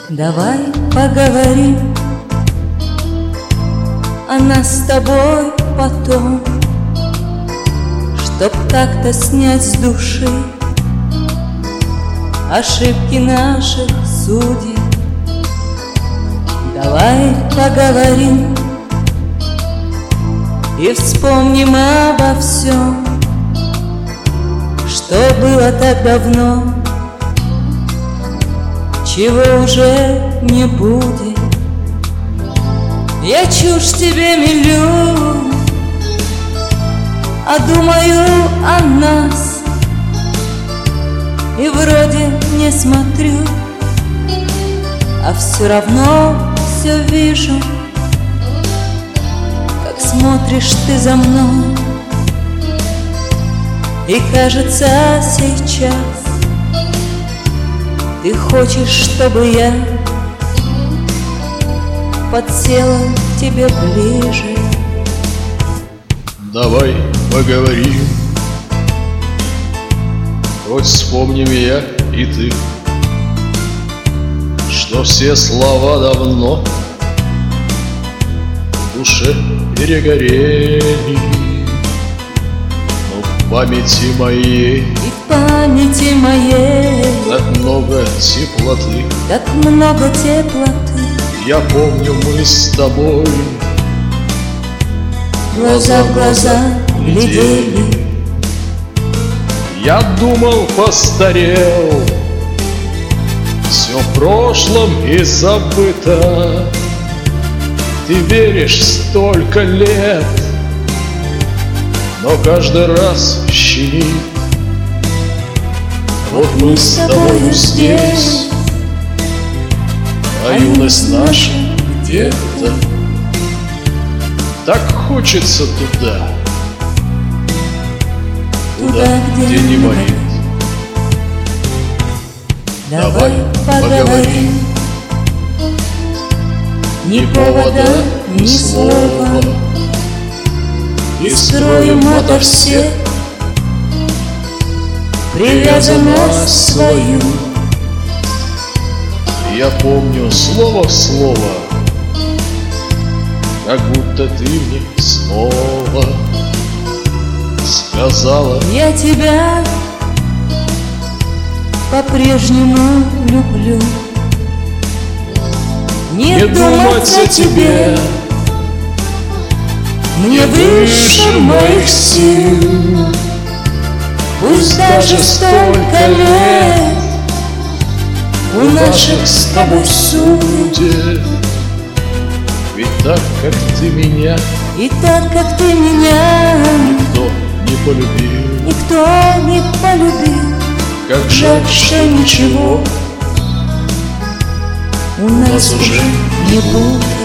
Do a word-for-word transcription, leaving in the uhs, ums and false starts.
Давай поговорим о нас с тобой потом, чтоб как-то снять с души ошибки наших судеб. Давай поговорим и вспомним обо всем, что было так давно, чего уже не будет. Я чушь тебе мелю, а думаю о нас, и вроде не смотрю, а все равно все вижу, как смотришь ты за мной. И кажется, сейчас ты хочешь, чтобы я подсела к тебе ближе. Давай поговорим, хоть вспомним я и ты, что все слова давно в душе перегорели, но в памяти моей, и в памяти моей так много теплоты, так много теплоты. Я помню, мы с тобой глаза в глаза глядели. Я думал, постарел, все в прошлом и забыто. Ты веришь столько лет, но каждый раз щемит. Вот мы с тобою здесь, а юность наша где-то. Так хочется туда, туда, где не болит. Давай поговорим, ни повода, ни слова, и скроем ото всех привязанность свою. Я помню слово в слово, как будто ты мне снова сказала: я тебя по-прежнему люблю. Не, не думать о тебе мне выше моих сил. Пусть даже столько лет у наших с тобой судеб, ведь так, как ты меня, и так, как ты меня, никто не полюбил. Никто не полюбил. Как жаль, что ничего у нас уже не будет.